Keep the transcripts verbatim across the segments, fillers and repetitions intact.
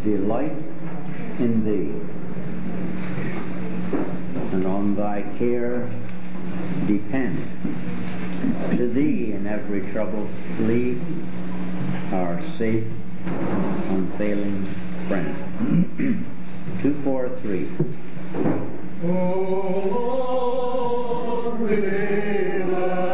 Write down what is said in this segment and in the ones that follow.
delight in Thee, and on Thy care depend. To Thee in every trouble flee, our safe, unfailing friend. Two, four, three. O Lord, Redeemer,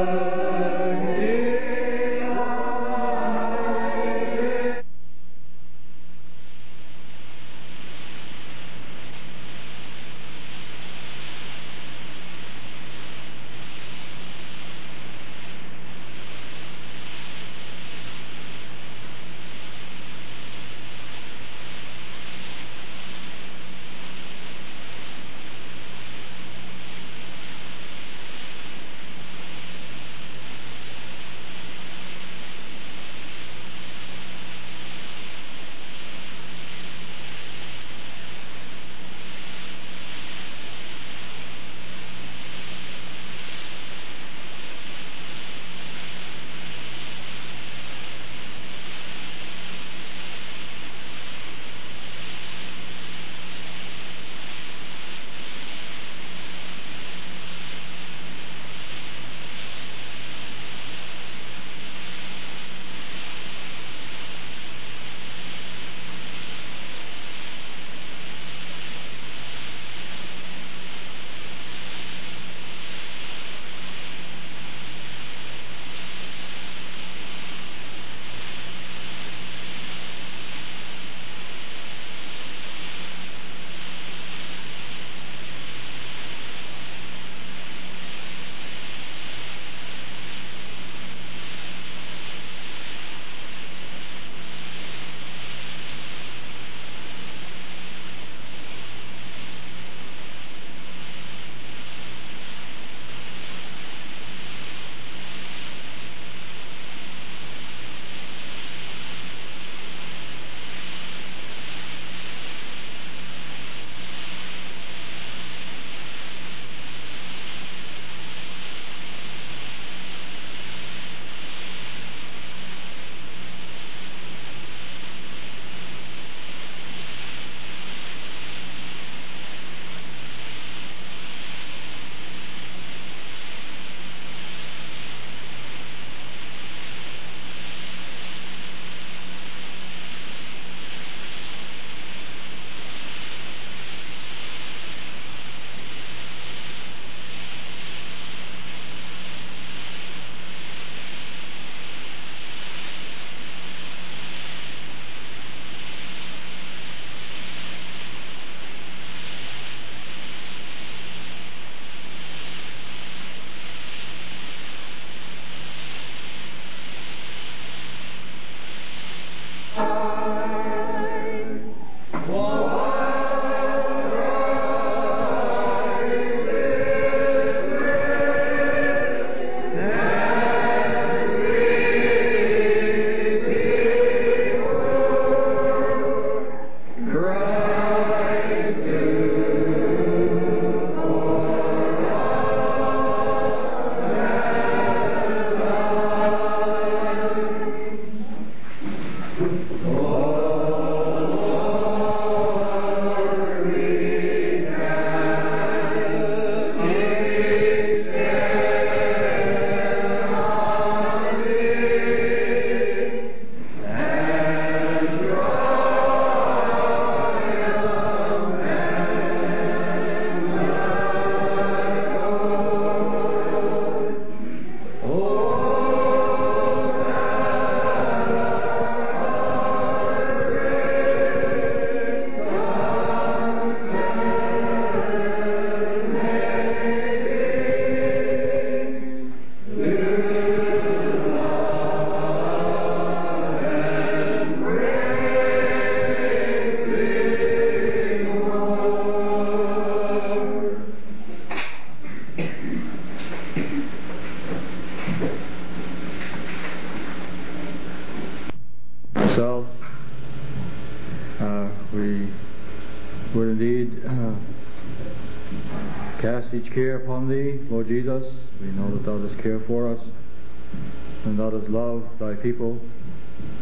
cast each care upon Thee, Lord Jesus. We know that Thou dost care for us, and Thou dost love Thy people.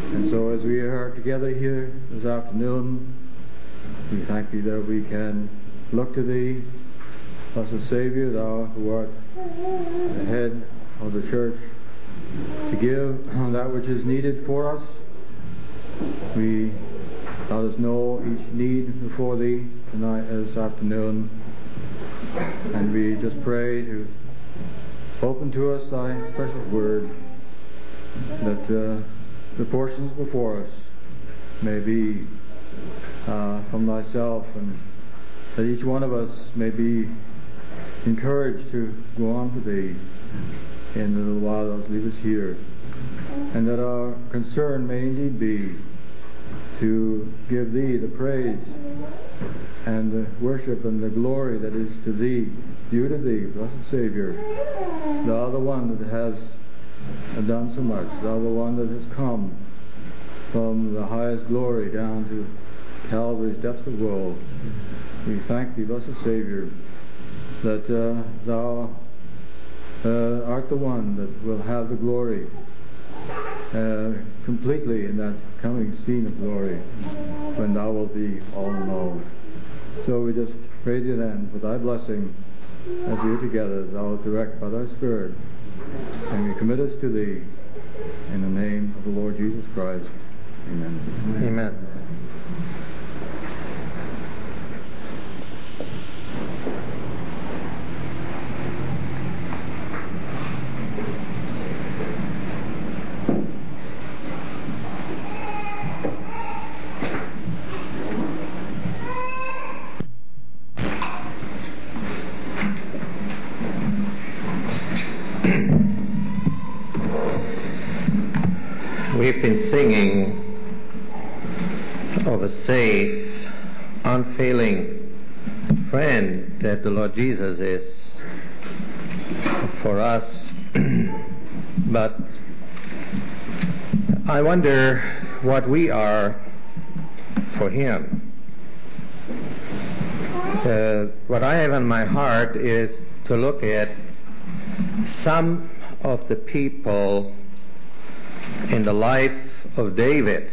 And so as we are together here this afternoon, we thank Thee that we can look to Thee, blessed Savior, Thou who art the head of the church, to give that which is needed for us. We, Thou dost know each need before Thee tonight, this afternoon, and we just pray to open to us Thy precious Word, that uh, the portions before us may be uh, from Thyself, and that each one of us may be encouraged to go on to Thee in the little while Thou leave us here, and that our concern may indeed be to give Thee the praise and the worship and the glory that is to Thee, due to Thee, blessed Savior. Thou the one that has done so much, Thou the one that has come from the highest glory down to Calvary's depths of woe. We thank Thee, blessed Savior, that uh, Thou uh, art the one that will have the glory uh, completely in that coming scene of glory, when Thou wilt be all in all. So we just pray Thee then for Thy blessing as we are together, Thou wilt direct by Thy Spirit, and we commit us to Thee in the name of the Lord Jesus Christ. Amen. Amen. We've been singing of a safe, unfailing friend that the Lord Jesus is for us. But I wonder what we are for Him. Uh, what I have on my heart is to look at some of the people in the life of David.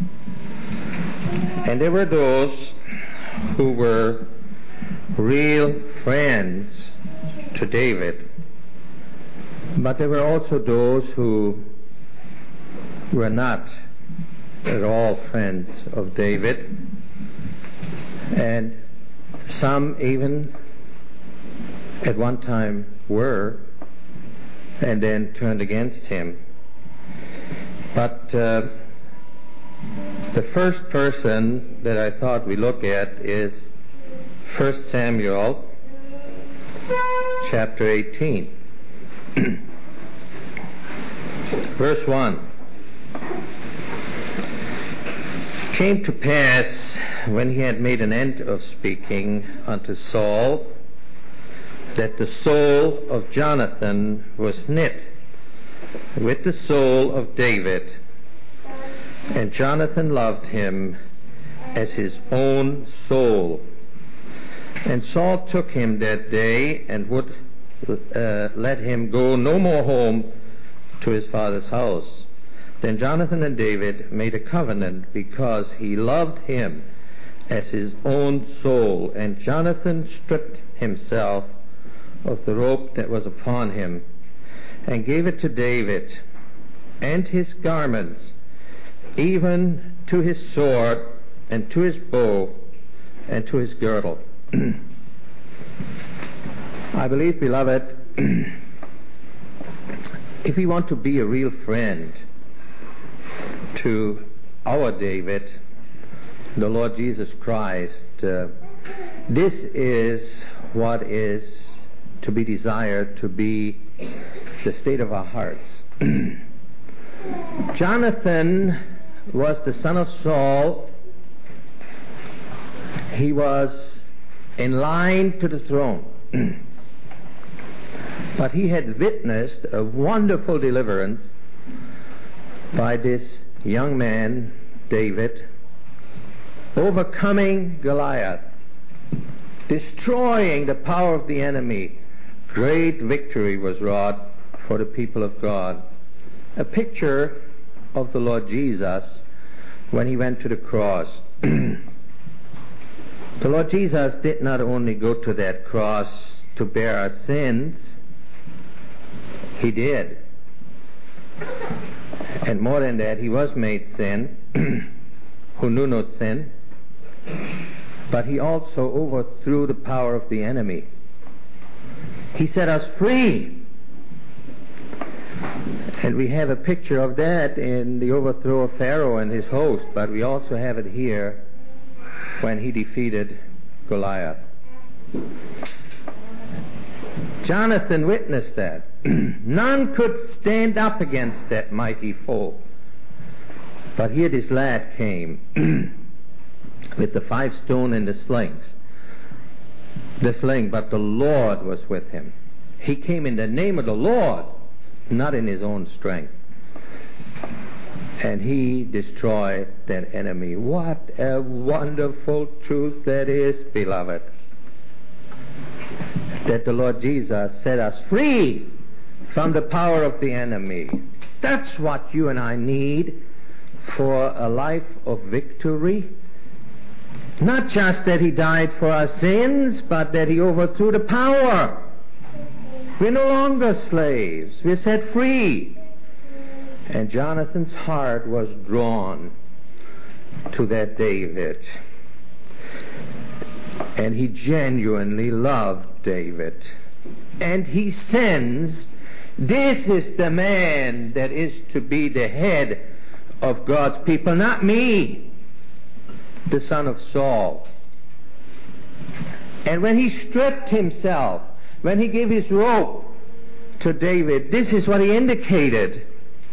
And there were those who were real friends to David, but there were also those who were not at all friends of David, and some even at one time were, and then turned against him. But uh, the first person that I thought we look at is First Samuel chapter eighteen. Verse one. It came to pass, when he had made an end of speaking unto Saul, that the soul of Jonathan was knit with the soul of David, and Jonathan loved him as his own soul. And Saul took him that day, and would uh, let him go no more home to his father's house. Then Jonathan and David made a covenant, because he loved him as his own soul. And Jonathan stripped himself of the robe that was upon him, and gave it to David, and his garments, even to his sword, and to his bow, and to his girdle. I believe, beloved, if we want to be a real friend to our David, the Lord Jesus Christ, uh, this is what is to be desired to be the state of our hearts. Jonathan was the son of Saul. He was in line to the throne. But he had witnessed a wonderful deliverance by this young man, David, overcoming Goliath, destroying the power of the enemy. Great victory was wrought for the people of God. A picture of the Lord Jesus when he went to the cross. The Lord Jesus did not only go to that cross to bear our sins, he did. And more than that, he was made sin, who knew no sin, but he also overthrew the power of the enemy. He set us free. And we have a picture of that in the overthrow of Pharaoh and his host, but we also have it here when he defeated Goliath. Jonathan witnessed that. None could stand up against that mighty foe. But here this lad came with the five stone and the slings. The sling, but the Lord was with him. He came in the name of the Lord, not in his own strength. And he destroyed that enemy. What a wonderful truth that is, beloved. That the Lord Jesus set us free from the power of the enemy. That's what you and I need for a life of victory. Not just that he died for our sins, but that he overthrew the power. We're no longer slaves. We're set free. And Jonathan's heart was drawn to that David. And he genuinely loved David. And he sensed, this is the man that is to be the head of God's people, not me, the son of Saul. And when he stripped himself, when he gave his robe to David, this is what he indicated.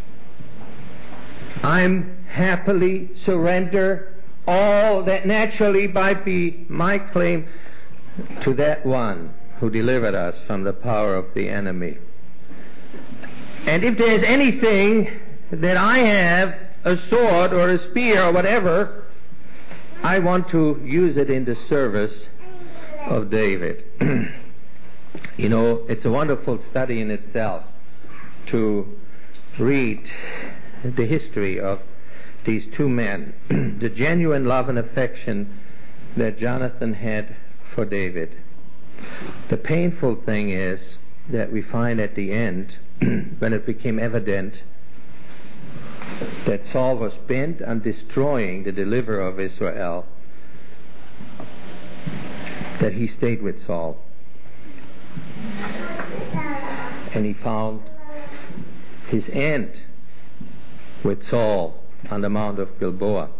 I'm happily surrender all that naturally might be my claim to that one who delivered us from the power of the enemy. And if there's anything that I have, a sword or a spear or whatever, I want to use it in the service of David. You know, it's a wonderful study in itself to read the history of these two men, the genuine love and affection that Jonathan had for David. The painful thing is that we find at the end, when it became evident that Saul was bent on destroying the deliverer of Israel, that he stayed with Saul. And he found his end with Saul on the Mount of Gilboa.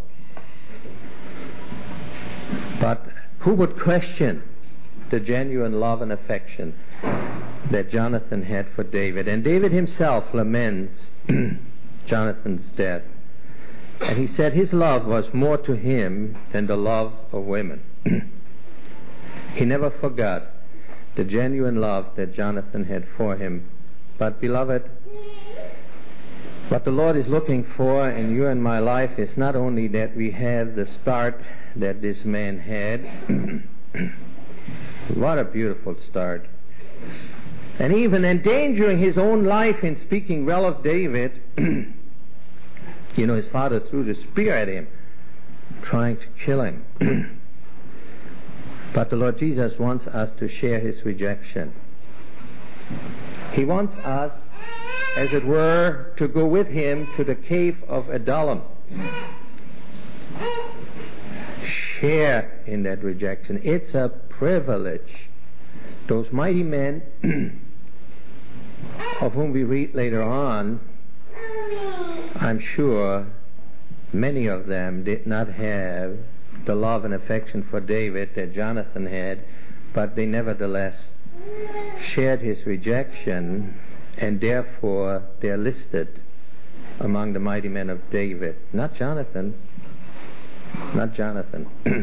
But who would question the genuine love and affection that Jonathan had for David? And David himself laments Jonathan's death. And he said his love was more to him than the love of women. He never forgot the genuine love that Jonathan had for him. But beloved, what the Lord is looking for in you and my life is not only that we have the start that this man had. What a beautiful start. And even endangering his own life in speaking well of David, you know, his father threw the spear at him, trying to kill him. But the Lord Jesus wants us to share his rejection. He wants us, as it were, to go with him to the cave of Adullam. Share in that rejection. It's a privilege. Those mighty men of whom we read later on, I'm sure many of them did not have the love and affection for David that Jonathan had, but they nevertheless shared his rejection, and therefore they're listed among the mighty men of David. Not Jonathan. Not Jonathan.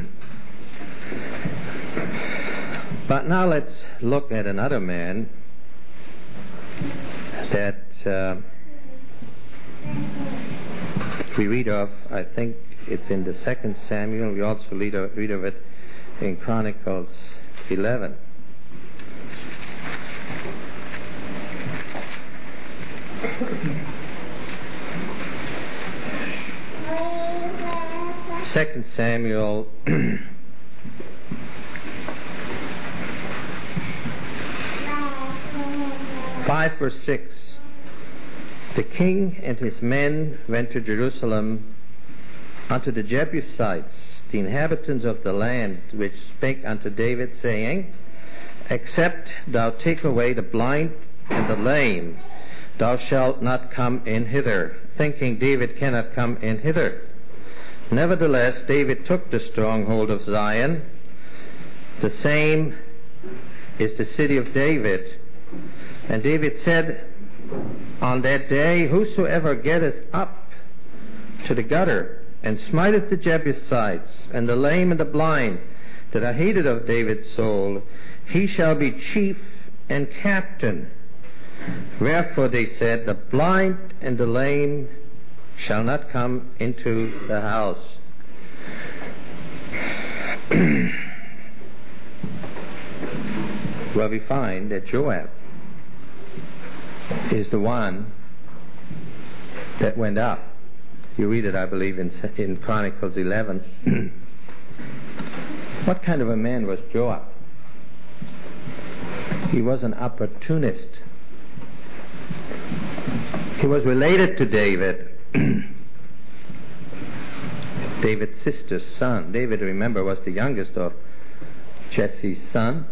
But now let's look at another man that uh, we read of. I think it's in the second Samuel. We also read of, read of it in Chronicles eleven. Second Samuel five verse six. The king and his men went to Jerusalem unto the Jebusites, the inhabitants of the land, which spake unto David, saying, Except thou take away the blind and the lame, thou shalt not come in hither, thinking David cannot come in hither. Nevertheless, David took the stronghold of Zion. The same is the city of David. And David said on that day, Whosoever getteth up to the gutter, and smiteth the Jebusites, and the lame and the blind, that are hated of David's soul, he shall be chief and captain. Wherefore they said, The blind and the lame shall not come into the house. Well, we find that Joab is the one that went up. You read it, I believe, in, in Chronicles eleven. What kind of a man was Joab? He was an opportunist. He was related to David. David's sister's son. David, remember, was the youngest of Jesse's sons.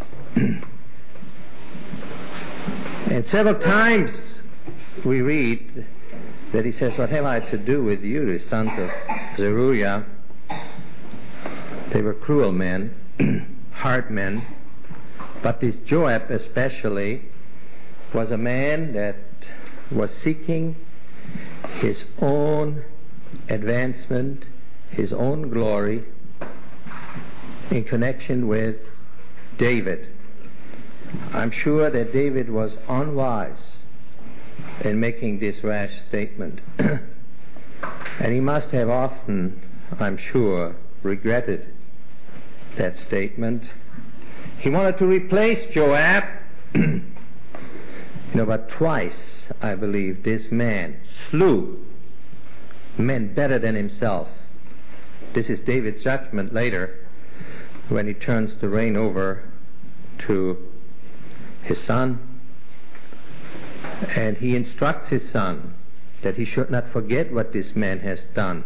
And several times we read that he says, What have I to do with you, the sons of Zeruiah? They were cruel men, hard men. But this Joab especially was a man that was seeking his own advancement, his own glory in connection with David. I'm sure that David was unwise in making this rash statement. And he must have often, I'm sure, regretted that statement. He wanted to replace Joab. You know, but twice, I believe, this man slew men better than himself. This is David's judgment later when he turns the reign over to his son. And he instructs his son that he should not forget what this man has done.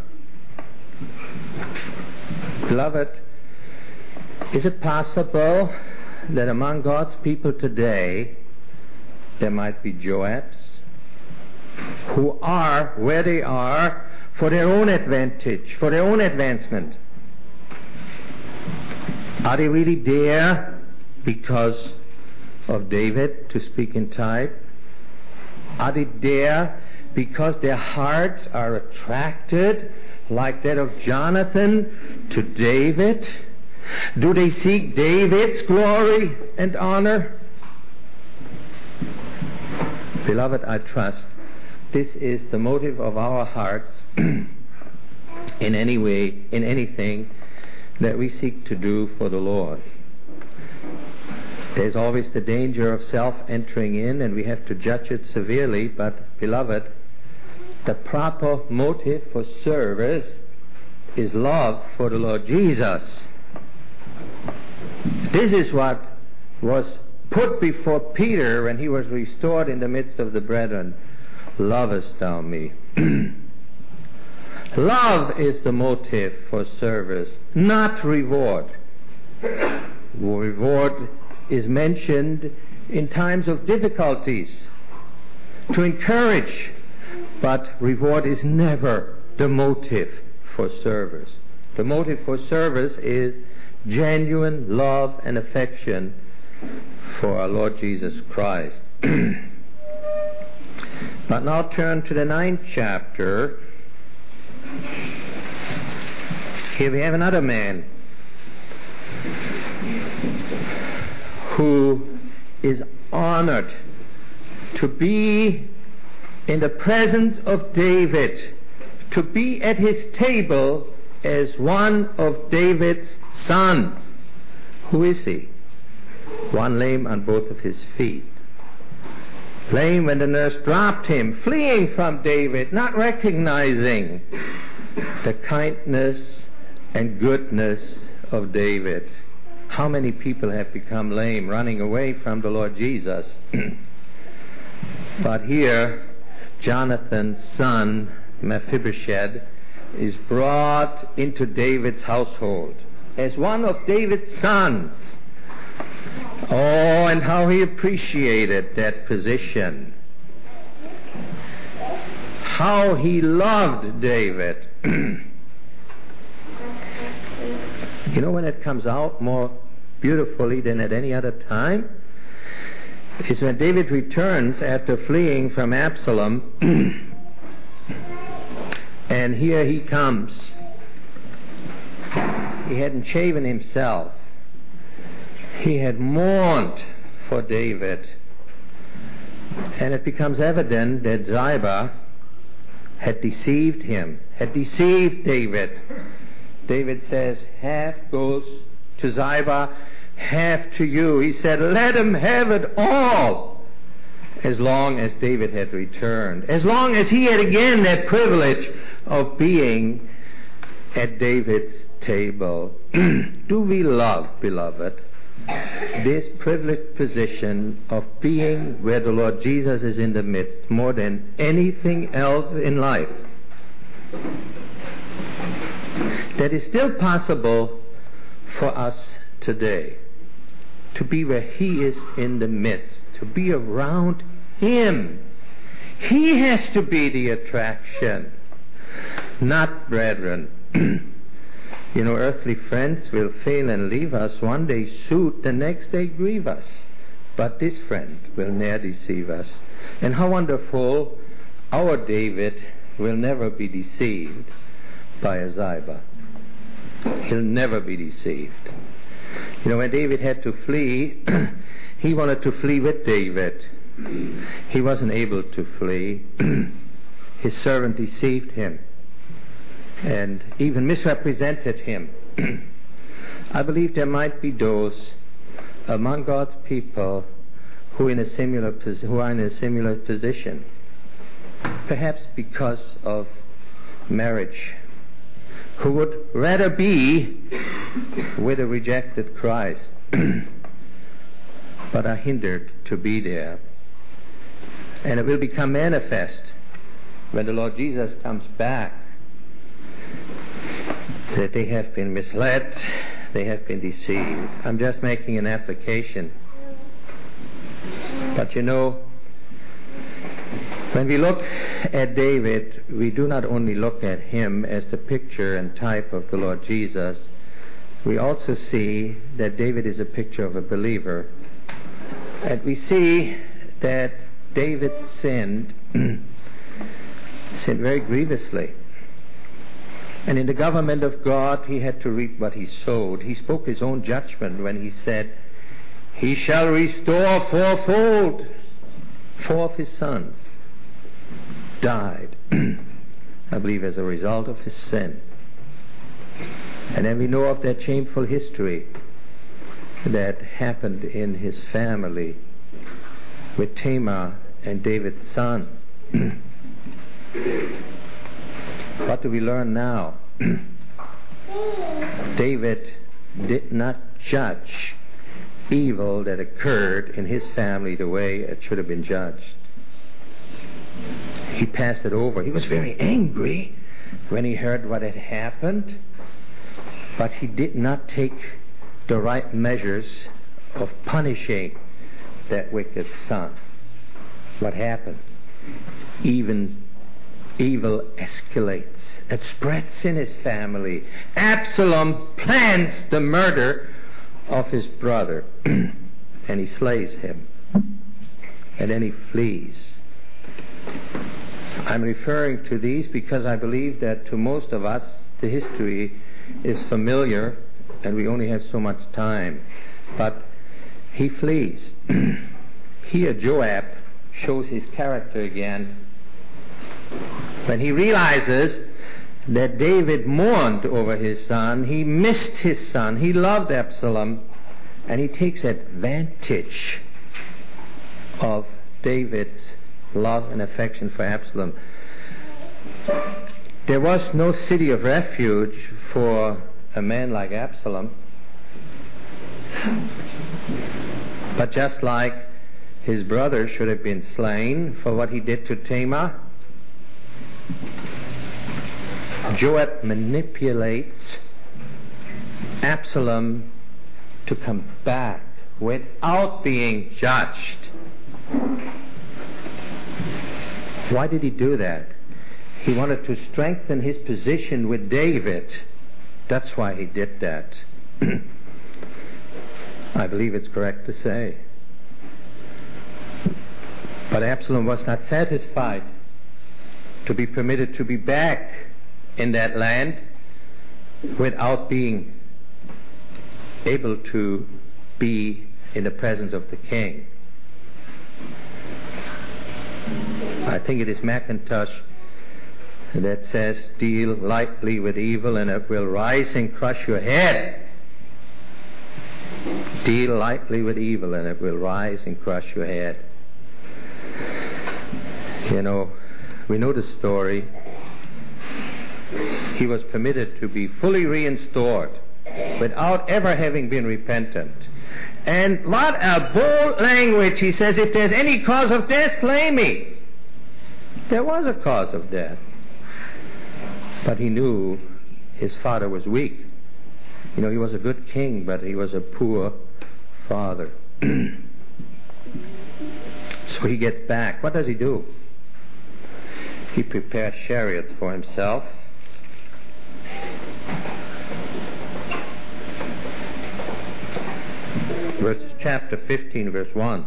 Beloved, is it possible that among God's people today there might be Joabs who are where they are for their own advantage, for their own advancement? Are they really there because of David, to speak in type? Are they there because their hearts are attracted, like that of Jonathan, to David? Do they seek David's glory and honor? Beloved, I trust this is the motive of our hearts in any way, in anything that we seek to do for the Lord. There's always the danger of self entering in, and we have to judge it severely, but beloved, the proper motive for service is love for the Lord Jesus. This is what was put before Peter when he was restored in the midst of the brethren. Lovest thou me? Love is the motive for service, not reward. Reward is mentioned in times of difficulties to encourage, but reward is never the motive for service. The motive for service is genuine love and affection for our Lord Jesus Christ. But now turn to the ninth chapter. Here we have another man who is honored to be in the presence of David, to be at his table as one of David's sons. Who is he? One lame on both of his feet. Lame when the nurse dropped him, fleeing from David, not recognizing the kindness and goodness of David. How many people have become lame, running away from the Lord Jesus? But here, Jonathan's son, Mephibosheth, is brought into David's household as one of David's sons. Oh, and how he appreciated that position. How he loved David. You know when it comes out more beautifully than at any other time? Is when David returns after fleeing from Absalom, and here he comes. He hadn't shaven himself. He had mourned for David. And it becomes evident that Ziba had deceived him, had deceived David. David says, half goes to Ziba, half to you. He said, let him have it all. As long as David had returned, as long as he had again that privilege of being at David's table. Do we love, beloved, this privileged position of being where the Lord Jesus is in the midst more than anything else in life? That is still possible for us today, to be where He is in the midst, to be around Him. He has to be the attraction, not brethren. You know, earthly friends will fail and leave us. One day soothe, the next day grieve us. But this friend will ne'er deceive us. And how wonderful, our David will never be deceived by a Ziba. He'll never be deceived. You know, when David had to flee, he wanted to flee with David. He wasn't able to flee. His servant deceived him and even misrepresented him. I believe there might be those among God's people who in a similar who are in a similar position, perhaps because of marriage, who would rather be with a rejected Christ, but are hindered to be there. And it will become manifest when the Lord Jesus comes back that they have been misled, they have been deceived. I'm just making an application. But you know, when we look at David, we do not only look at him as the picture and type of the Lord Jesus, we also see that David is a picture of a believer. And we see that David sinned, sinned very grievously. And in the government of God, he had to reap what he sowed. He spoke his own judgment when he said, He shall restore fourfold. Four of his sons died, I believe, as a result of his sin. And then we know of that shameful history that happened in his family with Tamar and David's son. What do we learn now? David did not judge evil that occurred in his family the way it should have been judged. He passed it over. He was very angry when he heard what had happened, but he did not take the right measures of punishing that wicked son. What happened? Even evil escalates. It spreads in his family. Absalom plans the murder of his brother, and he slays him. And then he flees. I'm referring to these because I believe that to most of us the history is familiar and we only have so much time. But he flees. Here Joab shows his character again when he realizes that David mourned over his son. He missed his son. He loved Absalom, and he takes advantage of David's love and affection for Absalom. there was no city of refuge for a man like Absalom. But just like his brother should have been slain for what he did to Tamar, Joab manipulates Absalom to come back without being judged. Why did he do that? He wanted to strengthen his position with David. That's why he did that. I believe it's correct to say. But Absalom was not satisfied to be permitted to be back in that land without being able to be in the presence of the king. I think it is McIntosh that says, "Deal lightly with evil and it will rise and crush your head." Deal lightly with evil and it will rise and crush your head. You know, we know the story. He was permitted to be fully restored without ever having been repentant. And what a bold language. He says, if there's any cause of death, slay me. There was a cause of death. But he knew his father was weak. You know, he was a good king, but he was a poor father. So he gets back. What does he do? He prepares chariots for himself. Verse chapter fifteen, verse one.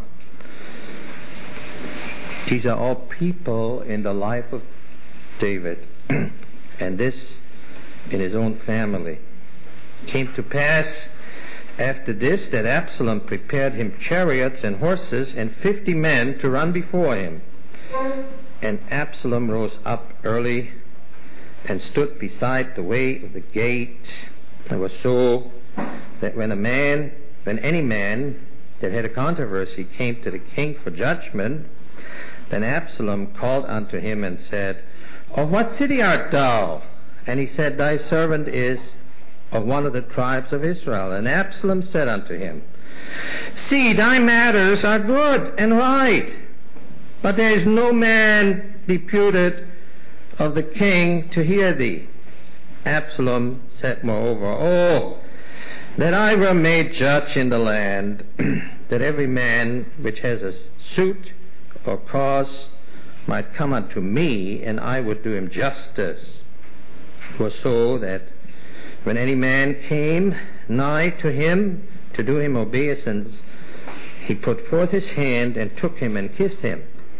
These are all people in the life of David, and this in his own family. Came to pass after this that Absalom prepared him chariots and horses and fifty men to run before him. And Absalom rose up early and stood beside the way of the gate. It was so that when a man, when any man that had a controversy came to the king for judgment, then Absalom called unto him and said, Of what city art thou? And he said, Thy servant is of one of the tribes of Israel. And Absalom said unto him, See, thy matters are good and right, but there is no man deputed of the king to hear thee. Absalom said moreover, Oh, that I were made judge in the land, that every man which has a suit or cause might come unto me, and I would do him justice. It was so that when any man came nigh to him to do him obeisance, he put forth his hand and took him and kissed him.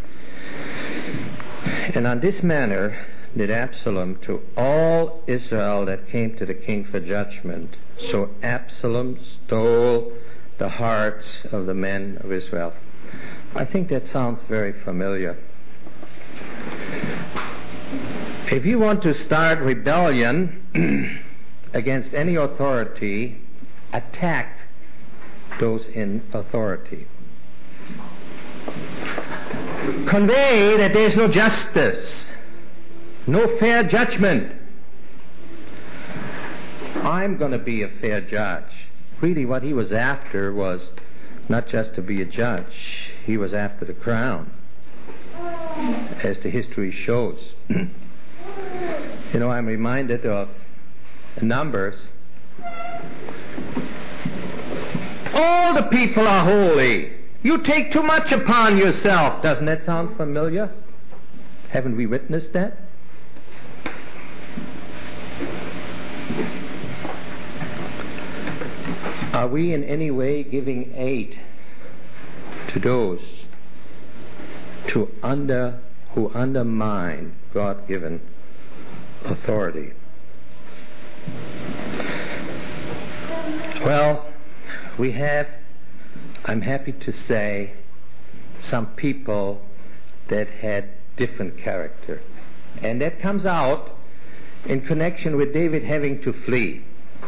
And on this manner did Absalom to all Israel that came to the king for judgment. So Absalom stole the hearts of the men of Israel. I think that sounds very familiar. If you want to start rebellion against any authority, attack those in authority. Convey that there is no justice, no fair judgment. I'm going to be a fair judge. Really, what he was after was not just to be a judge. He was after the crown, as the history shows. You know, I'm reminded of Numbers. All the people are holy. You take too much upon yourself. Doesn't that sound familiar? Haven't we witnessed that? Are we in any way giving aid to those to under, who undermine God-given authority? Well, we have, I'm happy to say, some people that had different character. And that comes out in connection with David having to flee.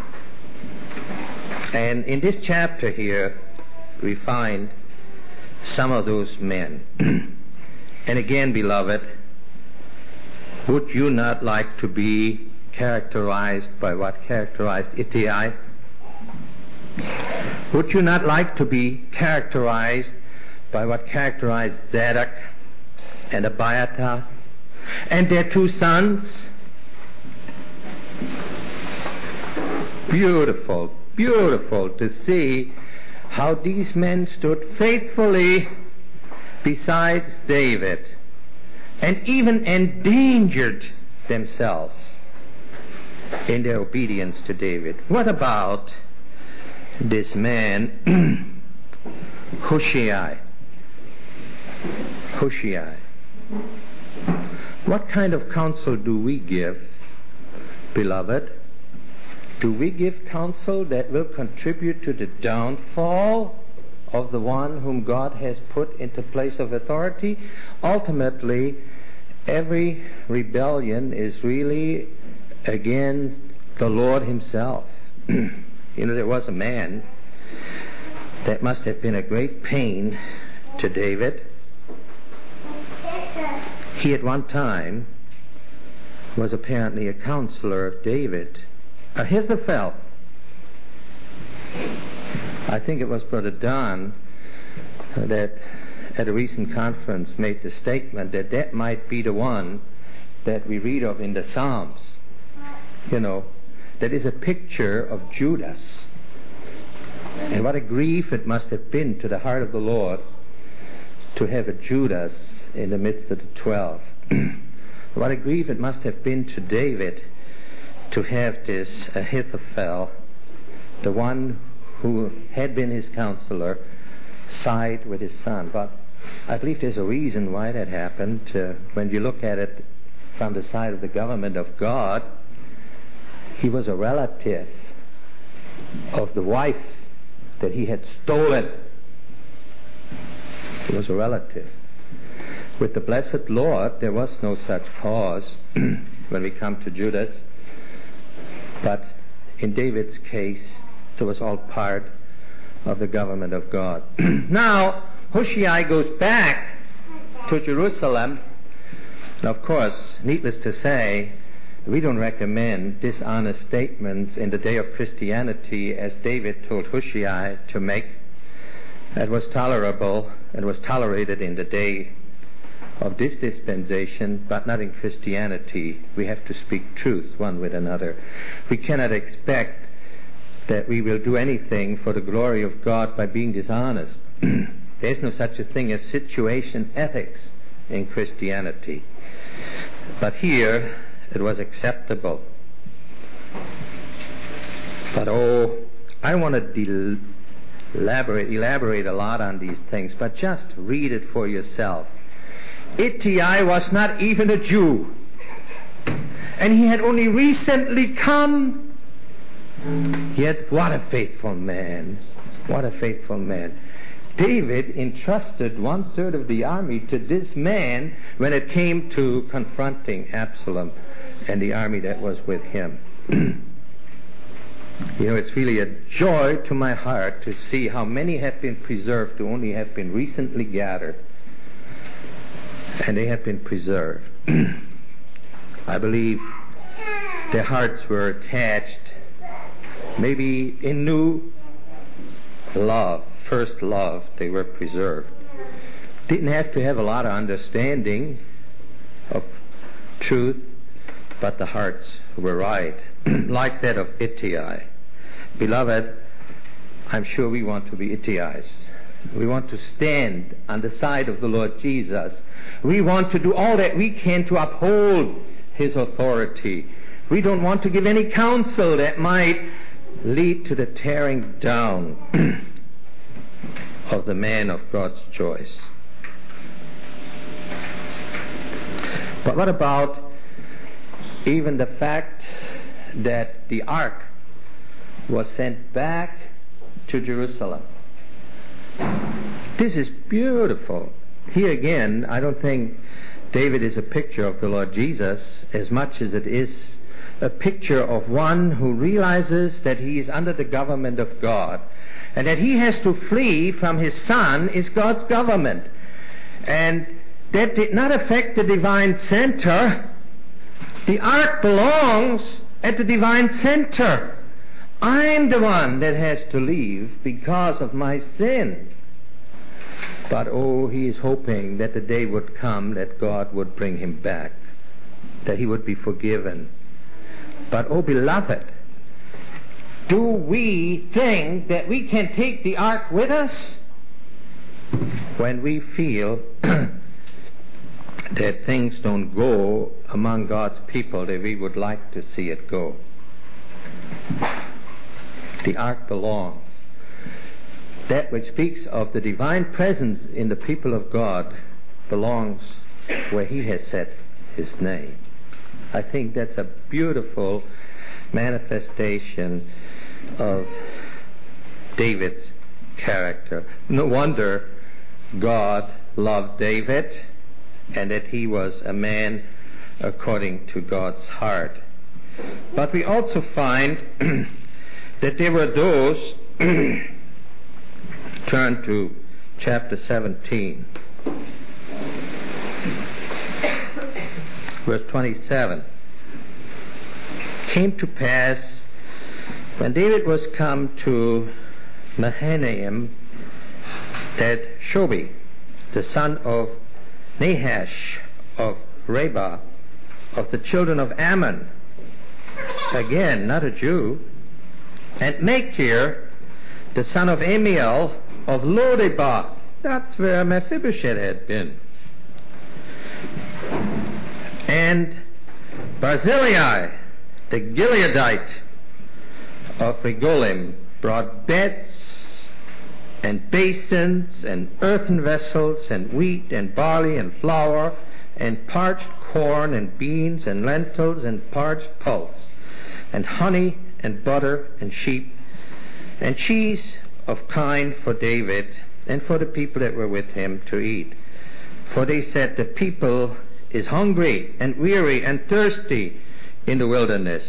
And in this chapter here, we find some of those men. And again, beloved, Would you not like to be characterized by what characterized Ittai? Would you not like to be characterized by what characterized Zadok and Abiathar and their two sons? Beautiful, beautiful to see how these men stood faithfully beside David and even endangered themselves in their obedience to David. What about this man, Hushai? Hushai. What kind of counsel do we give, beloved? Do we give counsel that will contribute to the downfall of the one whom God has put into place of authority? Ultimately, every rebellion is really against the Lord himself. You know, there was a man that must have been a great pain to David. He at one time was apparently a counselor of David, Ahithophel. I think it was Brother Don that at a recent conference made the statement that that might be the one that we read of in the Psalms. You know, that is a picture of Judas. And what a grief it must have been to the heart of the Lord to have a Judas in the midst of the twelve. What a grief it must have been to David to have this Ahithophel, the one who had been his counselor, side with his son. But I believe there's a reason why that happened. Uh, when you look at it from the side of the government of God, he was a relative of the wife that he had stolen. He was a relative. With the blessed Lord, there was no such cause when we come to Judas. But in David's case, it was all part of the government of God. Now, Hushai goes back to Jerusalem. And of course, needless to say, we don't recommend dishonest statements in the day of Christianity as David told Hushai to make. That was tolerable and was tolerated in the day of this dispensation, but not in Christianity. We have to speak truth one with another. We cannot expect that we will do anything for the glory of God by being dishonest. There is no such a thing as situation ethics in Christianity. But here, it was acceptable. But oh, I want to del- elaborate, elaborate a lot on these things, but just read it for yourself. Ittai was not even a Jew, and he had only recently come. Yet what a faithful man. What a faithful man. David entrusted one third of the army to this man when it came to confronting Absalom and the army that was with him. You know, it's really a joy to my heart to see how many have been preserved who only have been recently gathered. And they have been preserved. I believe their hearts were attached, maybe in new love, first love, they were preserved. Didn't have to have a lot of understanding of truth, but the hearts were right, like that of Ittai. Beloved, I'm sure we want to be Ittais. We want to stand on the side of the Lord Jesus. We want to do all that we can to uphold His authority. We don't want to give any counsel that might lead to the tearing down of the man of God's choice. But what about even the fact that the ark was sent back to Jerusalem? This is beautiful. Here again, I don't think David is a picture of the Lord Jesus as much as it is a picture of one who realizes that he is under the government of God and that he has to flee from his son is God's government. And that did not affect the divine center, The ark belongs at the divine center. I'm the one that has to leave because of my sin. But oh, he is hoping that the day would come that God would bring him back, that he would be forgiven. But oh, beloved, do we think that we can take the ark with us when we feel that things don't go among God's people that we would like to see it go? The ark belongs. That which speaks of the divine presence in the people of God belongs where he has set his name. I think that's a beautiful manifestation of David's character. No wonder God loved David, and that he was a man according to God's heart. But we also find that there were those turn to chapter seventeen, verse twenty-seven. Came to pass, when David was come to Mahanaim, that Shobi, the son of Nahash of Reba, of the children of Ammon, again not a Jew, and Machir, the son of Amiel of Lodebar, that's where Mephibosheth had been, and Barzillai, the Gileadite of Regolim, brought beds and basins and earthen vessels and wheat and barley and flour and parched corn and beans and lentils and parched pulse and honey and butter and sheep and cheese of kine for David and for the people that were with him to eat. For they said, the people is hungry and weary and thirsty in the wilderness.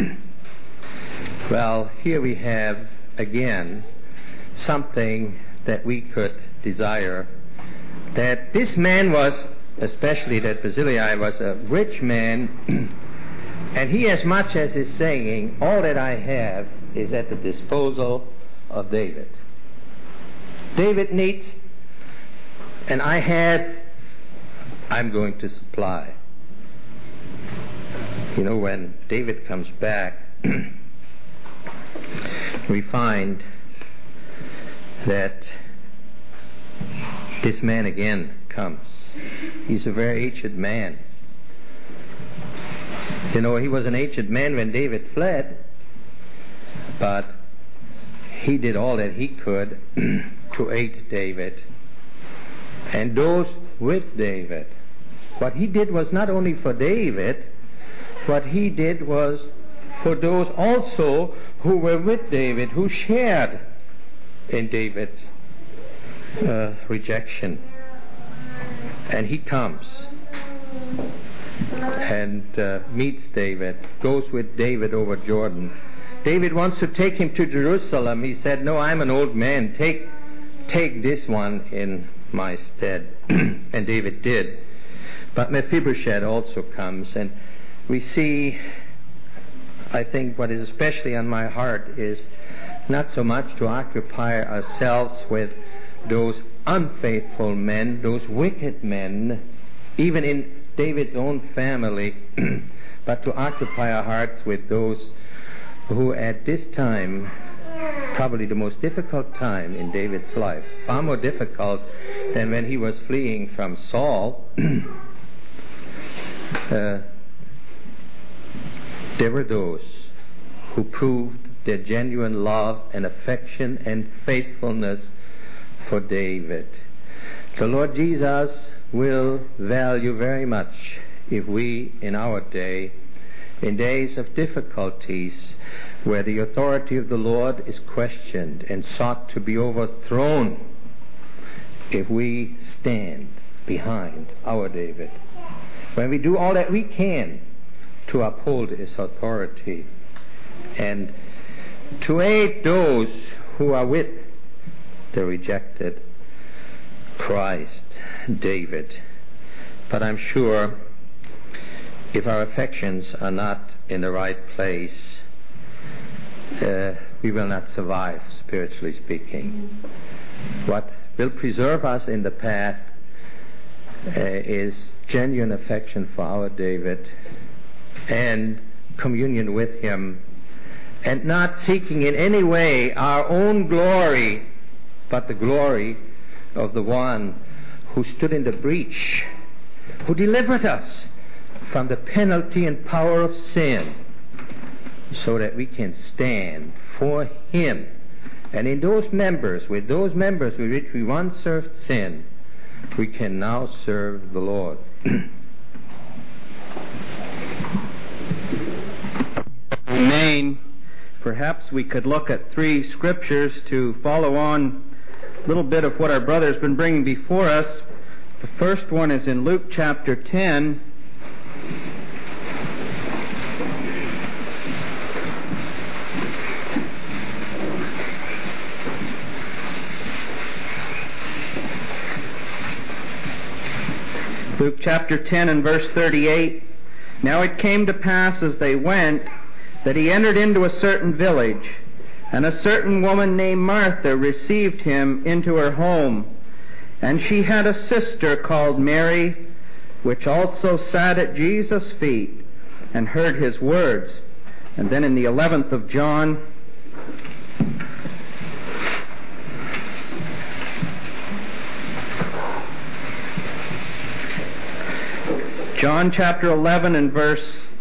Well, here we have again something that we could desire, that this man was, especially that Barzillai was a rich man, and he as much as is saying, all that I have is at the disposal of David. David needs, and I have, I'm going to supply. You know, when David comes back, we find that this man again comes. He's a very aged man. You know, he was an aged man when David fled, but he did all that he could to aid David and those with David. What he did was not only for David, what he did was for those also who were with David, who shared in David's uh, rejection. And he comes and uh, meets David, goes with David over Jordan. David wants to take him to Jerusalem. He said, no, I'm an old man. Take, take this one in my stead. And David did. But Mephibosheth also comes, and we see, I think what is especially on my heart is not so much to occupy ourselves with those unfaithful men, those wicked men, even in David's own family, but to occupy our hearts with those who at this time, probably the most difficult time in David's life, far more difficult than when he was fleeing from Saul, uh, there were those who proved their genuine love and affection and faithfulness for David. The Lord Jesus will value very much if we, in our day, in days of difficulties, where the authority of the Lord is questioned and sought to be overthrown, if we stand behind our David, when we do all that we can to uphold his authority and to aid those who are with the rejected Christ, David. But I'm sure if our affections are not in the right place, uh, we will not survive, spiritually speaking. What will preserve us in the path uh, is genuine affection for our David and communion with him, and not seeking in any way our own glory, but the glory of the one who stood in the breach, who delivered us from the penalty and power of sin, so that we can stand for him. And in those members, with those members with which we once served sin, we can now serve the Lord. Remain. Perhaps we could look at three scriptures to follow on a little bit of what our brother's been bringing before us. The first one is in Luke chapter ten. Luke chapter ten and verse thirty-eight. Now it came to pass as they went that he entered into a certain village, and a certain woman named Martha received him into her home. And she had a sister called Mary, which also sat at Jesus' feet and heard his words. And then in the eleventh of John, John chapter eleven and verse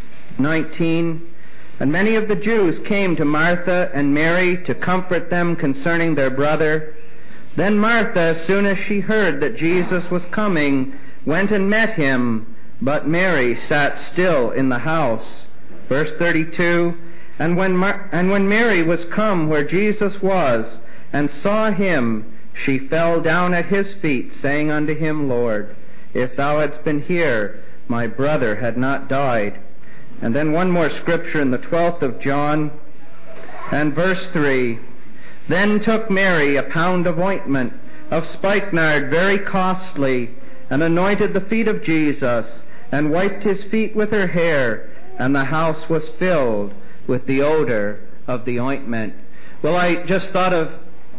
nineteen. And many of the Jews came to Martha and Mary to comfort them concerning their brother. Then Martha, as soon as she heard that Jesus was coming, went and met him, but Mary sat still in the house. Verse thirty-two, And when, Mar- and when Mary was come where Jesus was, and saw him, she fell down at his feet, saying unto him, Lord, if thou hadst been here, my brother had not died. And then one more scripture in the twelfth of John, and verse three. Then took Mary a pound of ointment of spikenard very costly, and anointed the feet of Jesus, and wiped his feet with her hair, and the house was filled with the odor of the ointment. Well, I just thought of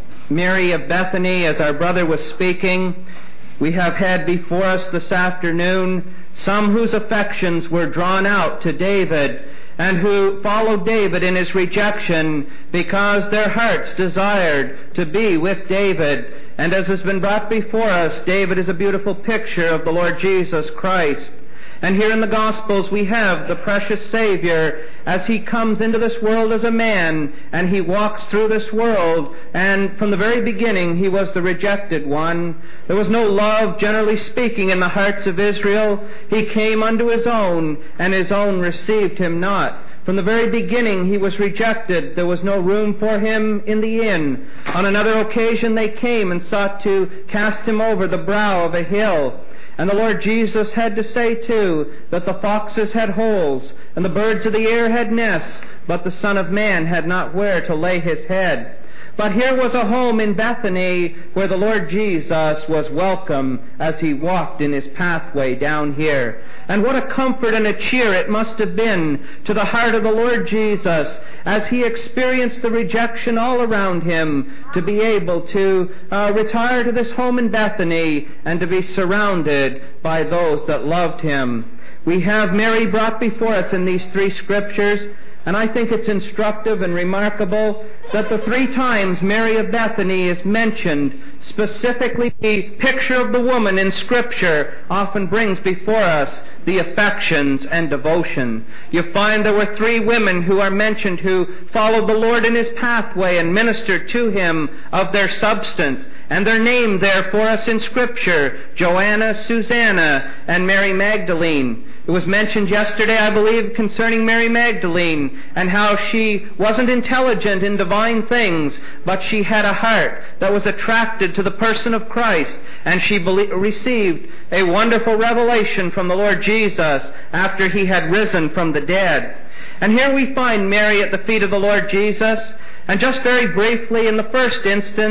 Mary of Bethany as our brother was speaking. We have had before us this afternoon some whose affections were drawn out to David, and who followed David in his rejection because their hearts desired to be with David. And as has been brought before us, David is a beautiful picture of the Lord Jesus Christ. And here in the Gospels we have the precious Savior as he comes into this world as a man, and he walks through this world, and from the very beginning he was the rejected one. There was no love, generally speaking, in the hearts of Israel. He came unto his own, and his own received him not. From the very beginning he was rejected. There was no room for him in the inn. On another occasion they came and sought to cast him over the brow of a hill. And the Lord Jesus had to say, too, that the foxes had holes, and the birds of the air had nests, but the Son of Man had not where to lay his head. But here was a home in Bethany where the Lord Jesus was welcome as he walked in his pathway down here. And what a comfort and a cheer it must have been to the heart of the Lord Jesus as he experienced the rejection all around him, to be able to uh, retire to this home in Bethany and to be surrounded by those that loved him. We have Mary brought before us in these three scriptures. And I think it's instructive and remarkable that the three times Mary of Bethany is mentioned, specifically the picture of the woman in Scripture often brings before us the affections and devotion. You find there were three women who are mentioned who followed the Lord in his pathway and ministered to him of their substance. And they're named there for us in Scripture: Joanna, Susanna, and Mary Magdalene. It was mentioned yesterday, I believe, concerning Mary Magdalene and how she wasn't intelligent in divine things, but she had a heart that was attracted to the person of Christ, and she be- received a wonderful revelation from the Lord Jesus after he had risen from the dead. And here we find Mary at the feet of the Lord Jesus. And just very briefly, in the first instance,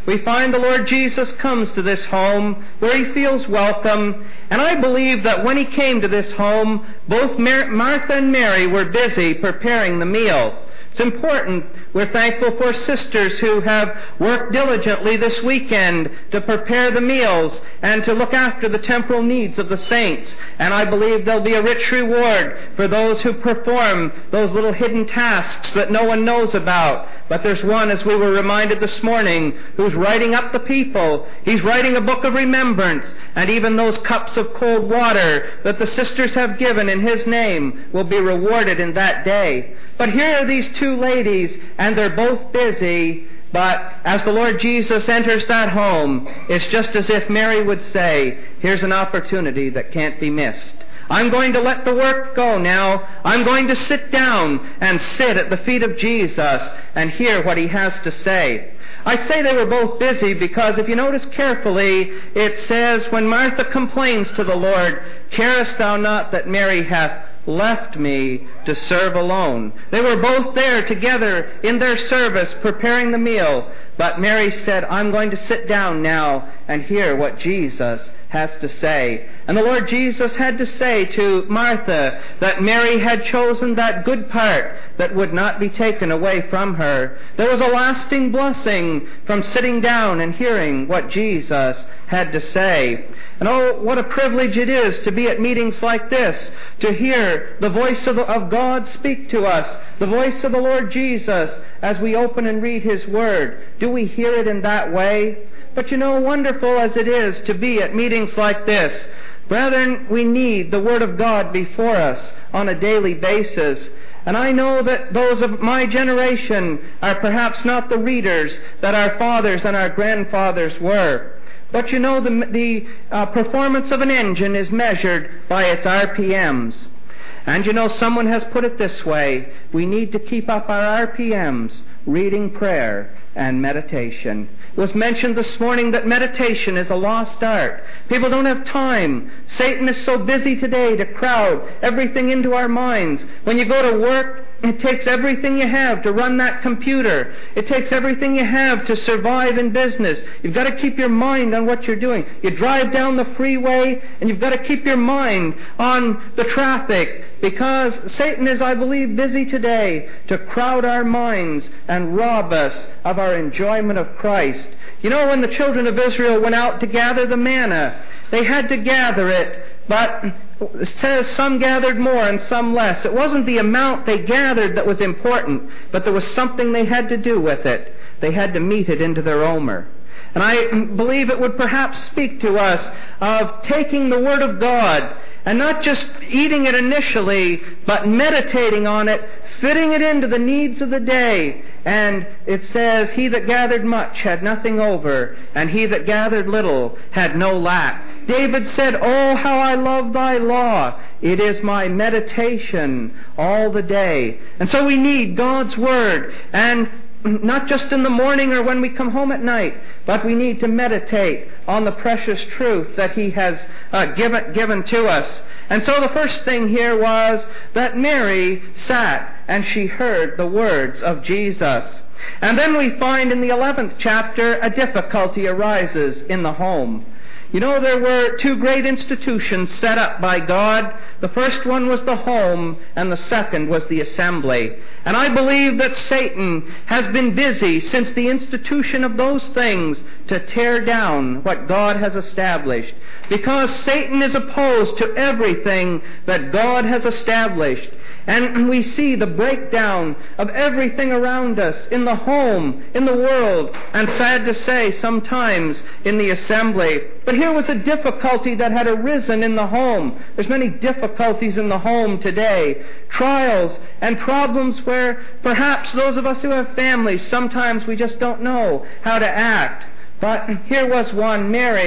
we find the Lord Jesus comes to this home where he feels welcome. And I believe that when he came to this home, both Mar- Martha and Mary were busy preparing the meal. It's important. We're thankful for sisters who have worked diligently this weekend to prepare the meals and to look after the temporal needs of the saints. And I believe there'll be a rich reward for those who perform those little hidden tasks that no one knows about. But there's one, as we were reminded this morning, who's writing up the people. He's writing a book of remembrance. And even those cups of cold water that the sisters have given in his name will be rewarded in that day. But here are these two ladies, and they're both busy. But as the Lord Jesus enters that home, it's just as if Mary would say, here's an opportunity that can't be missed. I'm going to let the work go now. I'm going to sit down and sit at the feet of Jesus and hear what he has to say. I say they were both busy because if you notice carefully, it says, when Martha complains to the Lord, carest thou not that Mary hath left me to serve alone? They were both there together in their service preparing the meal. But Mary said, I'm going to sit down now and hear what Jesus has to say. And the Lord Jesus had to say to Martha that Mary had chosen that good part that would not be taken away from her. There was a lasting blessing from sitting down and hearing what Jesus had to say. And oh, what a privilege it is to be at meetings like this, to hear the voice of, of God speak to us, the voice of the Lord Jesus as we open and read his word. Do we hear it in that way? But you know, wonderful as it is to be at meetings like this, brethren, we need the Word of God before us on a daily basis. And I know that those of my generation are perhaps not the readers that our fathers and our grandfathers were. But you know, the, the uh, performance of an engine is measured by its R P Ms. And you know, someone has put it this way, we need to keep up our R P Ms, reading, prayer, and meditation. It was mentioned this morning that meditation is a lost art. People don't have time. Satan is so busy today to crowd everything into our minds. When you go to work, it takes everything you have to run that computer. It takes everything you have to survive in business. You've got to keep your mind on what you're doing. You drive down the freeway and you've got to keep your mind on the traffic, because Satan is, I believe, busy today to crowd our minds and rob us of our enjoyment of Christ. You know, when the children of Israel went out to gather the manna, they had to gather it, but it says some gathered more and some less. It wasn't the amount they gathered that was important, but there was something they had to do with it. They had to meet it into their omer. And I believe it would perhaps speak to us of taking the Word of God and not just eating it initially, but meditating on it, fitting it into the needs of the day. And it says, he that gathered much had nothing over, and he that gathered little had no lack. David said, oh, how I love thy law. It is my meditation all the day. And so we need God's Word, and not just in the morning or when we come home at night, but we need to meditate on the precious truth that he has uh, given, given to us. And so the first thing here was that Mary sat and she heard the words of Jesus. And then we find in the eleventh chapter a difficulty arises in the home. You know, there were two great institutions set up by God. The first one was the home, and the second was the assembly. And I believe that Satan has been busy since the institution of those things to tear down what God has established. Because Satan is opposed to everything that God has established. And we see the breakdown of everything around us in the home, in the world, and sad to say, sometimes in the assembly. But here was a difficulty that had arisen in the home. There's many difficulties in the home today. Trials and problems where perhaps those of us who have families, sometimes we just don't know how to act. But here was one, Mary,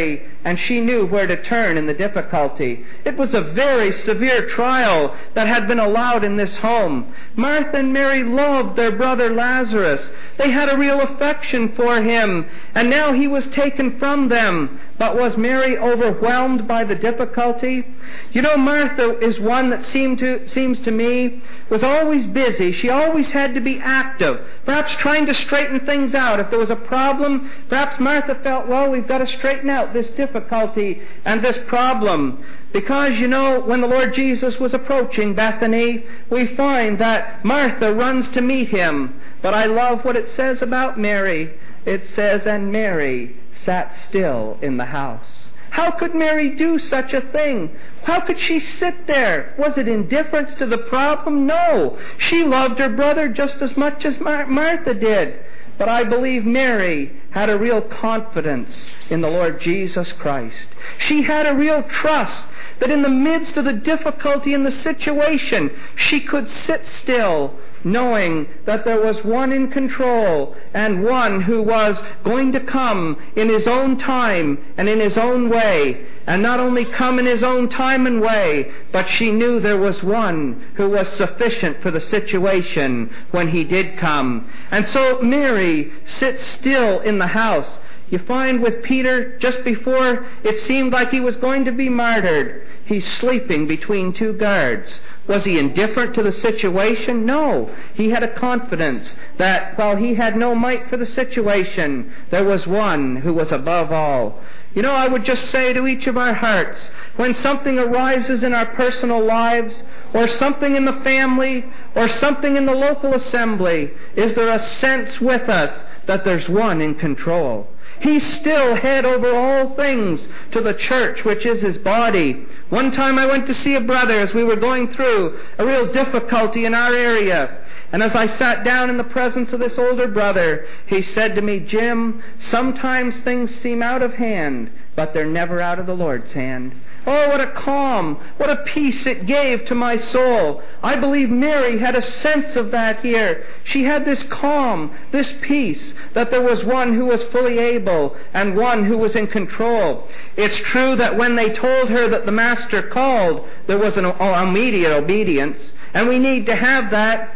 and she knew where to turn in the difficulty. It was a very severe trial that had been allowed in this home. Martha and Mary loved their brother Lazarus. They had a real affection for him, and now he was taken from them. But was Mary overwhelmed by the difficulty? You know, Martha is one that seemed to, seems to me was always busy. She always had to be active, perhaps trying to straighten things out. If there was a problem, perhaps Martha felt, well, we've got to straighten out this difficulty and this problem. Because, you know, when the Lord Jesus was approaching Bethany, we find that Martha runs to meet him. But I love what it says about Mary. It says, and Mary sat still in the house. How could Mary do such a thing? How could she sit there? Was it indifference to the problem? No. She loved her brother just as much as Mar- Martha did. But I believe Mary had a real confidence in the Lord Jesus Christ. She had a real trust that in the midst of the difficulty in the situation, she could sit still, knowing that there was one in control and one who was going to come in his own time and in his own way. And not only come in his own time and way, but she knew there was one who was sufficient for the situation when he did come. And so Mary sits still in the house. You find with Peter, just before it seemed like he was going to be martyred, he's sleeping between two guards. Was he indifferent to the situation? No. He had a confidence that while he had no might for the situation, there was one who was above all. You know, I would just say to each of our hearts, when something arises in our personal lives, or something in the family, or something in the local assembly, is there a sense with us that there's one in control? He's still head over all things to the church, which is his body. One time I went to see a brother as we were going through a real difficulty in our area. And as I sat down in the presence of this older brother, he said to me, Jim, sometimes things seem out of hand, but they're never out of the Lord's hand. Oh, what a calm, what a peace it gave to my soul. I believe Mary had a sense of that here. She had this calm, this peace, that there was one who was fully able and one who was in control. It's true that when they told her that the Master called, there was an immediate obedience, and we need to have that.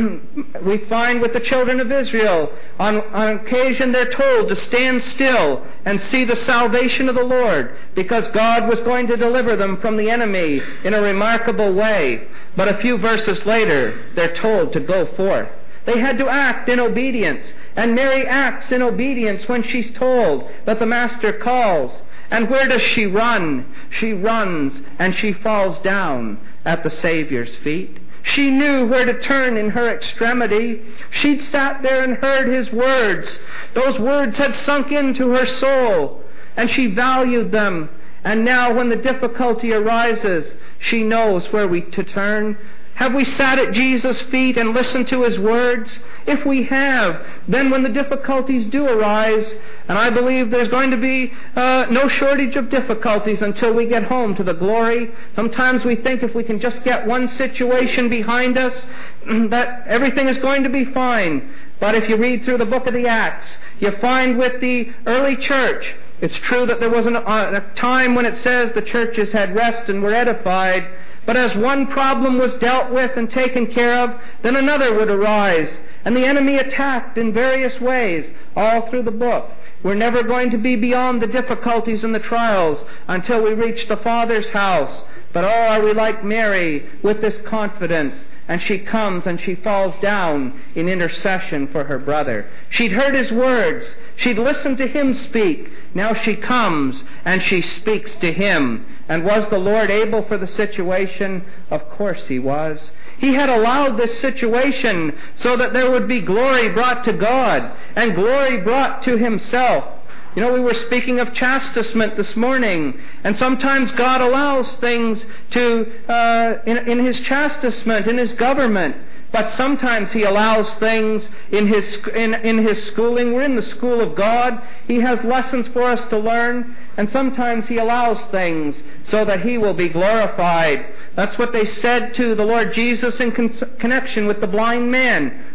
We find with the children of Israel, on, on occasion they're told to stand still and see the salvation of the Lord, because God was going to deliver them from the enemy in a remarkable way. But a few verses later, they're told to go forth. They had to act in obedience, and Mary acts in obedience when she's told that the Master calls. And where does she run? She runs and she falls down at the Savior's feet. She knew where to turn in her extremity. She'd sat there and heard his words. Those words had sunk into her soul, and she valued them. And now when the difficulty arises, she knows where we to turn. Have we sat at Jesus' feet and listened to his words? If we have, then when the difficulties do arise, and I believe there's going to be uh, no shortage of difficulties until we get home to the glory. Sometimes we think if we can just get one situation behind us, that everything is going to be fine. But if you read through the book of the Acts, you find with the early church, it's true that there was an, uh, a time when it says the churches had rest and were edified, but as one problem was dealt with and taken care of, then another would arise. And the enemy attacked in various ways all through the book. We're never going to be beyond the difficulties and the trials until we reach the Father's house. But oh, are we like Mary with this confidence? And she comes and she falls down in intercession for her brother. She'd heard his words. She'd listened to him speak. Now she comes and she speaks to him. And was the Lord able for the situation? Of course he was. He had allowed this situation so that there would be glory brought to God and glory brought to himself. You know, we were speaking of chastisement this morning, and sometimes God allows things to, uh, in, in his chastisement, in his government, but sometimes he allows things in his, in, in his schooling. We're in the school of God. He has lessons for us to learn, and sometimes he allows things so that he will be glorified. That's what they said to the Lord Jesus in con- connection with the blind man.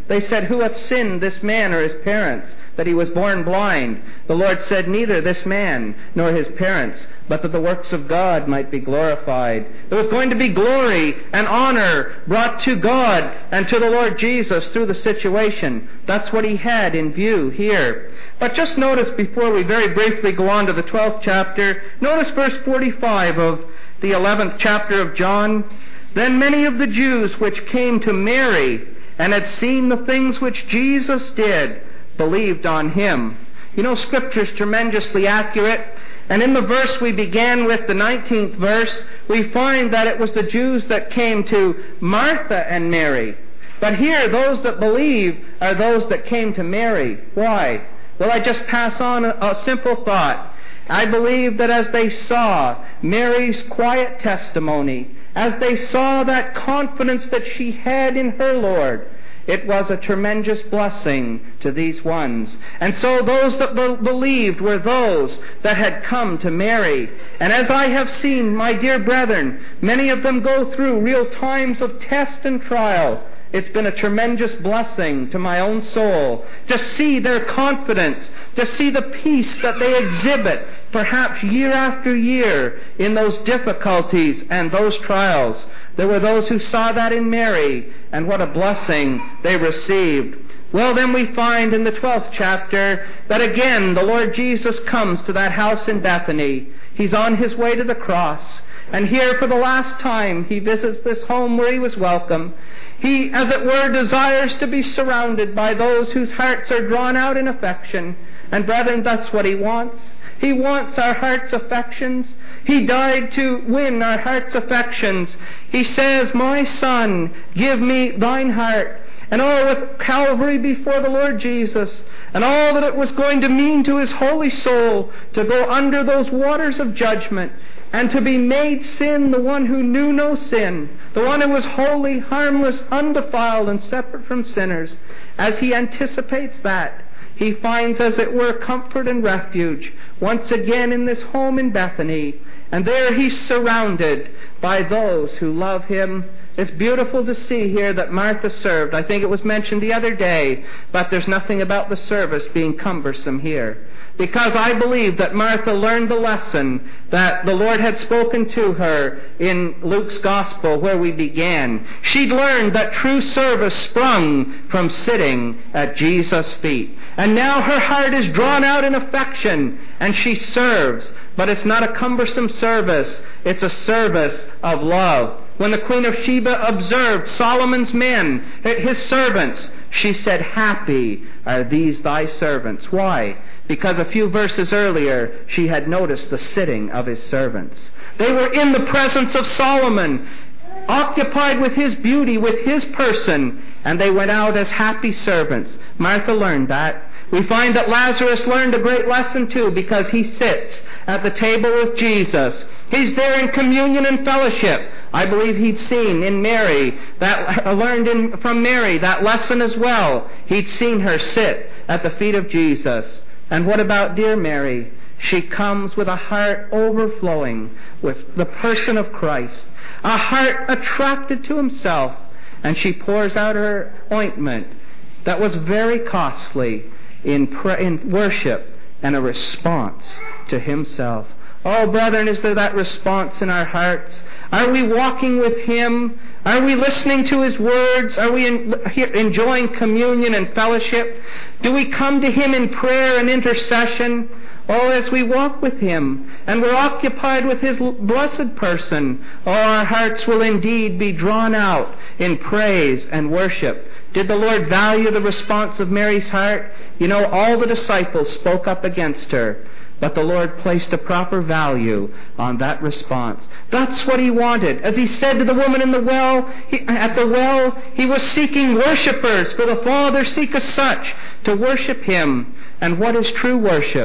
They said, "Who hath sinned, this man or his parents, that he was born blind?" The Lord said, "Neither this man nor his parents, but that the works of God might be glorified." There was going to be glory and honor brought to God and to the Lord Jesus through the situation. That's what he had in view here. But just notice, before we very briefly go on to the twelfth chapter, notice verse forty-five of the eleventh chapter of John. "Then many of the Jews which came to Mary and had seen the things which Jesus did believed on him." You know, Scripture's tremendously accurate. And in the verse we began with, the nineteenth verse, we find that it was the Jews that came to Martha and Mary. But here, those that believe are those that came to Mary. Why? Well, I just pass on a, a simple thought. I believe that as they saw Mary's quiet testimony, as they saw that confidence that she had in her Lord, it was a tremendous blessing to these ones. And so those that be- believed were those that had come to Mary. And as I have seen, my dear brethren, many of them go through real times of test and trial. It's been a tremendous blessing to my own soul to see their confidence, to see the peace that they exhibit, perhaps year after year, in those difficulties and those trials. There were those who saw that in Mary, and what a blessing they received. Well, then we find in the twelfth chapter that again the Lord Jesus comes to that house in Bethany. He's on his way to the cross. And here for the last time he visits this home where he was welcome. He, as it were, desires to be surrounded by those whose hearts are drawn out in affection. And brethren, that's what he wants. He wants our heart's affections. He died to win our heart's affections. He says, "My son, give me thine heart." And all with Calvary before the Lord Jesus, and all that it was going to mean to his holy soul to go under those waters of judgment, and to be made sin, the one who knew no sin, the one who was holy, harmless, undefiled, and separate from sinners. As he anticipates that, he finds, as it were, comfort and refuge once again in this home in Bethany. And there he's surrounded by those who love him. It's beautiful to see here that Martha served. I think it was mentioned the other day, but there's nothing about the service being cumbersome here. Because I believe that Martha learned the lesson that the Lord had spoken to her in Luke's Gospel where we began. She'd learned that true service sprung from sitting at Jesus' feet. And now her heart is drawn out in affection, and she serves. But it's not a cumbersome service. It's a service of love. When the Queen of Sheba observed Solomon's men, his servants, she said, "Happy are these thy servants." Why? Because a few verses earlier she had noticed the sitting of his servants. They were in the presence of Solomon, occupied with his beauty, with his person, and they went out as happy servants. Martha learned that. We find that Lazarus learned a great lesson too, because he sits at the table with Jesus. He's there in communion and fellowship. I believe he'd seen in Mary, that learned in, from Mary that lesson as well. He'd seen her sit at the feet of Jesus. And what about dear Mary? She comes with a heart overflowing with the person of Christ, a heart attracted to himself, and she pours out her ointment that was very costly in, pra- in worship and a response to himself. Oh, brethren, is there that response in our hearts? Are we walking with him? Are we listening to his words? Are we in, enjoying communion and fellowship? Do we come to him in prayer and intercession? Oh, as we walk with him and we're occupied with his blessed person, oh, our hearts will indeed be drawn out in praise and worship. Did the Lord value the response of Mary's heart? You know, all the disciples spoke up against her, but the Lord placed a proper value on that response. That's what he wanted. As he said to the woman in the well, he, at the well, he was seeking worshipers, for the Father seeketh such to worship him. And what is true worship?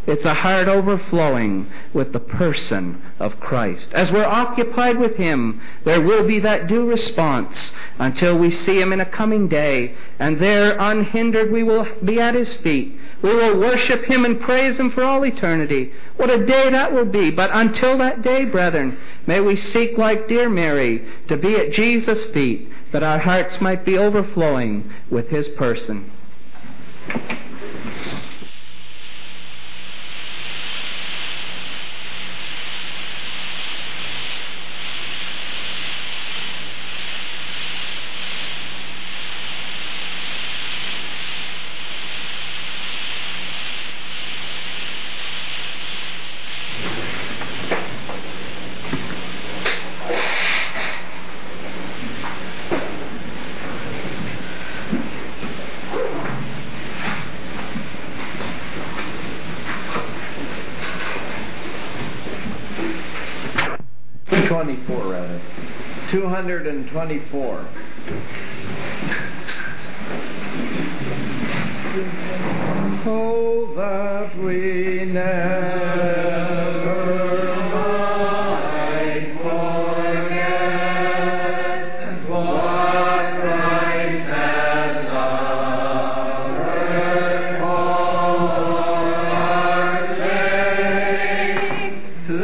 It's a heart overflowing with the person of Christ. As we're occupied with Him, there will be that due response until we see Him in a coming day. And there, unhindered, we will be at His feet. We will worship Him and praise Him for all eternity. What a day that will be. But until that day, brethren, may we seek, like dear Mary, to be at Jesus' feet, that our hearts might be overflowing with His person. twenty-four, rather. two hundred twenty-four. Oh, that we never might forget what Christ has suffered for our sake, to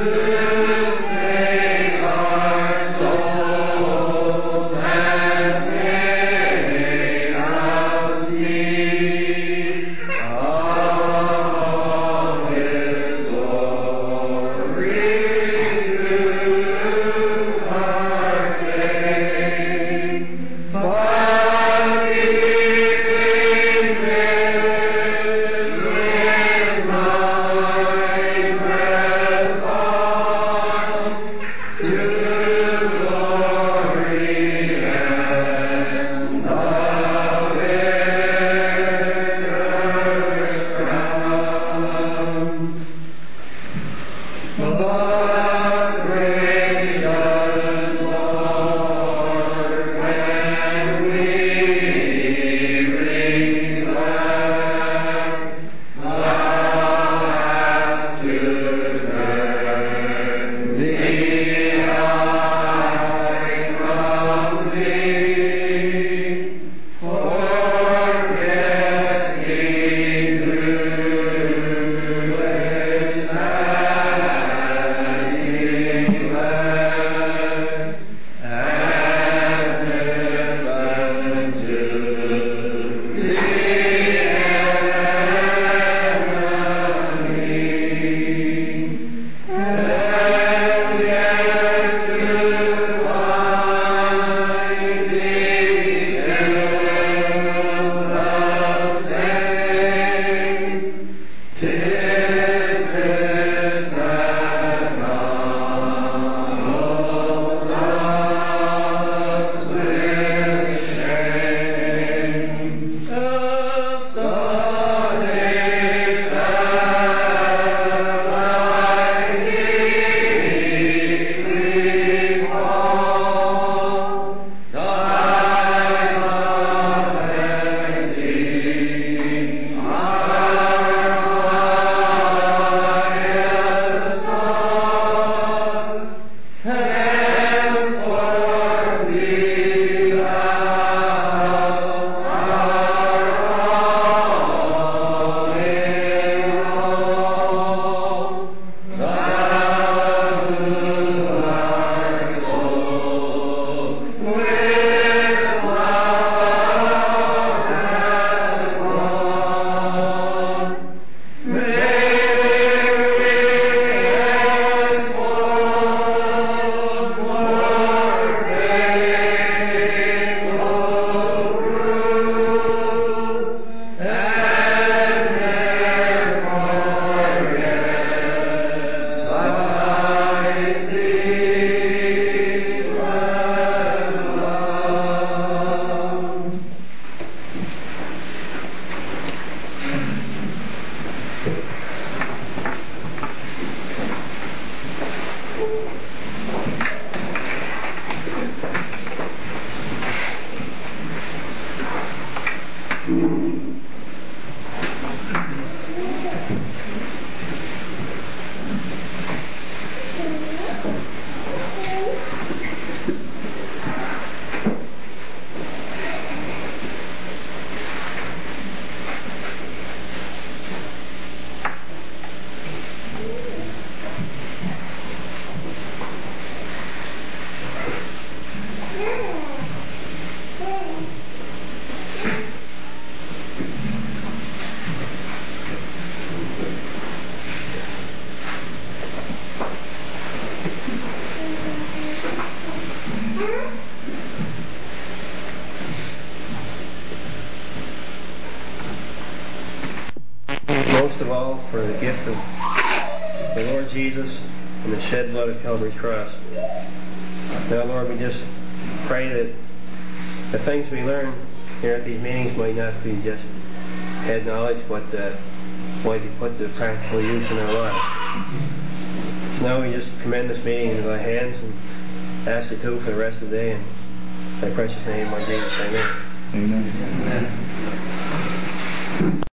save our souls and make us meet of His glory to partake. But keeping this with my breast on to glory and the victor's crown. But gracious Lord, when we reflect, Thou hast to turn Thee eye from Thee, forgetting through its sad neglect, and listen to the enemy, and yet to find Thee still the same. 'Tis this that humbles us with shame. The sun is set like evening fall. Thy love exceeds our highest song. Henceforth be Thou our all in all. Thou who art soul with love has won. May we henceforth more faithful prove, and never forget Thy ceaseless love. Most of all, for the gift of the Lord Jesus and the shed blood of Calvary's cross. Now, Lord, we just pray that the things we learn here at these meetings might not be just head knowledge, but uh, might be put to practical use in our lives. So now we just commend this meeting into thy hands and ask you to for the rest of the day. In thy precious name, my Jesus, amen. Amen.